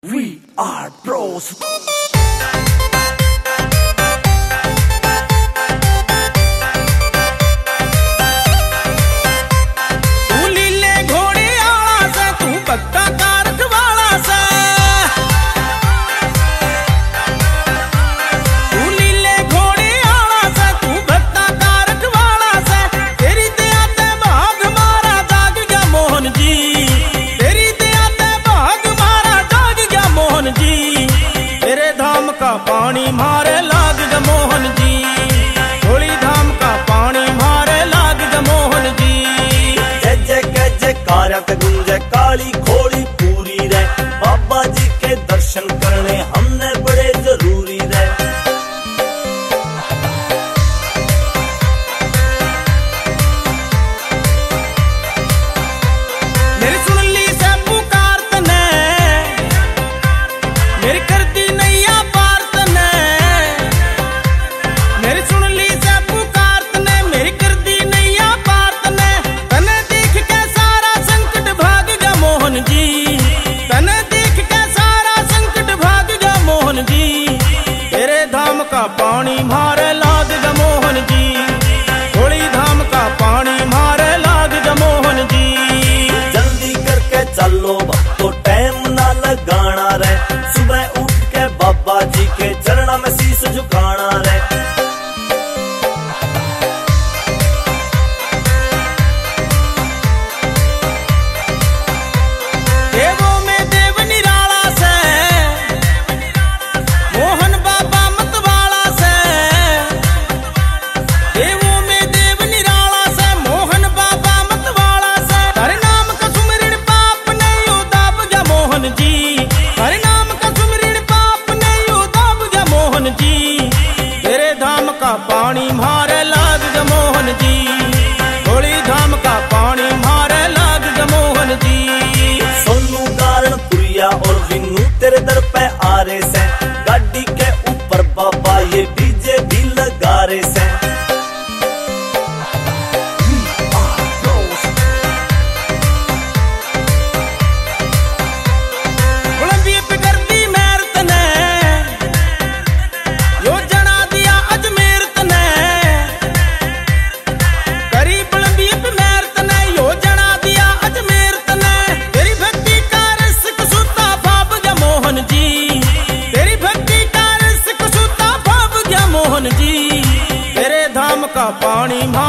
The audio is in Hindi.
We are pros. पानी मारे लाग ग मोहन जी, होली धाम का पानी मारे लाग ग मोहन जी। जय जय जय जयकारा गुंजे काली खोली पूरी रे, बाबा जी के दर्शन करने हमने बड़े जरूरी रे। मेरी सुन ली से पुकार तने, मेरी करती नैया पानी मारे लाग ग मोहन जी, होली धाम का पानी मारे लाग ग मोहन जी। जल्दी करके चलो तो टाइम ना लगाना रे, सुबह उठ के बाबा जी के चरणों में शीश झुकाना रे। पानी मारे लाग ग मोहन जी, होली धाम का पानी मारे लाग ग मोहन जी। सोनू कारण पुरिया और विनू तेरे दर पे आ रहे से, गाड़ी के ऊपर बाबा ये डीजे भी लगा रहे से। का पानी